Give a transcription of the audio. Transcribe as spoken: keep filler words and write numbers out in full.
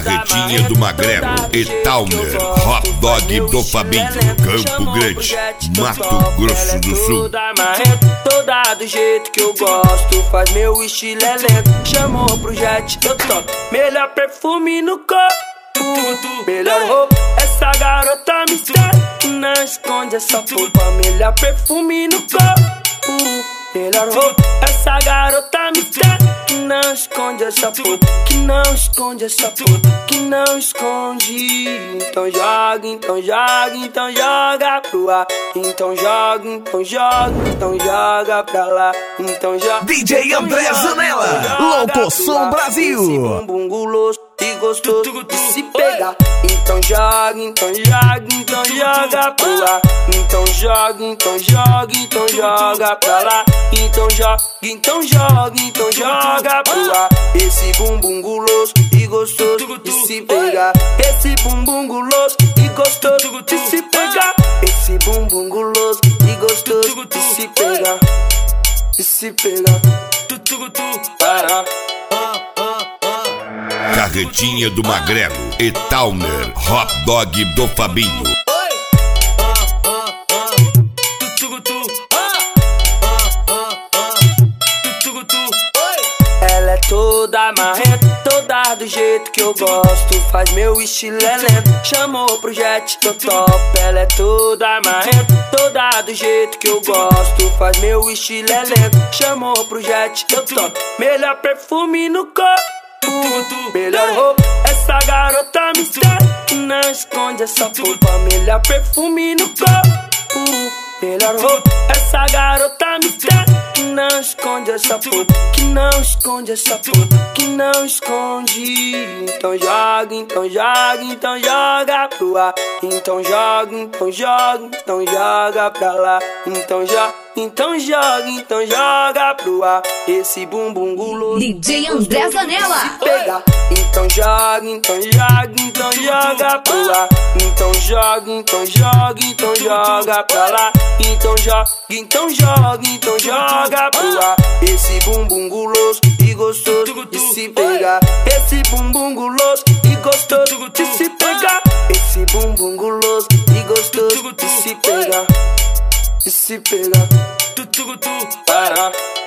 Carretinha do Magrelo e Towner, Hot Dog do Fabinho, Campo Grande, Mato Grosso do Sul. Toda do jeito que eu gosto, faz meu estilo é lento. Chamou pro jet, eu toco. Melhor perfume no corpo, melhor roupa. Essa garota me segue, não esconde essa roupa. Melhor perfume no corpo, melhor roupa. Essa garota me segue, que não esconde essa roupa, que não esconde essa roupa, que não esconde. Então joga, então joga, então joga pro ar. Então joga, então joga, então joga pra lá. Então joga. D J André Zanella, Louco Som Brasil. Esse bumbum guloso e gostoso de se pegar. Então joga, então joga, então joga pro ar. Então joga, então joga, então joga pra lá. Então joga, então joga, então joga pro ar. Esse bumbum guloso e gostoso de se pegar. Esse bumbum guloso e gostoso de se pegar. Esse bumbum guloso e gostoso de se pegar. De se pegar. Para. Carretinha do Magrelo e Towner, Hot Dog do Fabinho. Ela é toda marrenta, toda do jeito que eu gosto, faz meu estilo é lento. Chamou pro jet, eu topo. Ela é toda marrenta, toda do jeito que eu gosto, faz meu estilo é lento. Chamou pro jet, eu topo. Melhor perfume no corpo, melhor roupa. Essa garota me segue, não esconde essa roupa. Melhor perfume no corpo, melhor roupa. Essa garota me segue, que não esconde essa roupa, que não esconde essa roupa, que não esconde. Então joga, então joga, então joga pro ar. Então joga, então joga, então joga pra lá. Então joga, então joga, então joga pro ar. Esse bumbum guloso D J André Zanella. Pegar. Então joga, então joga, então joga pro ar. Então joga, então joga, então joga pra lá. Então joga, então joga, então joga pro ar. Esse bumbum guloso e gostoso de se pegar. Esse bumbum guloso e gostoso de se pegar. Esse bumbum guloso e gostoso de se pegar. De se pegar. Para.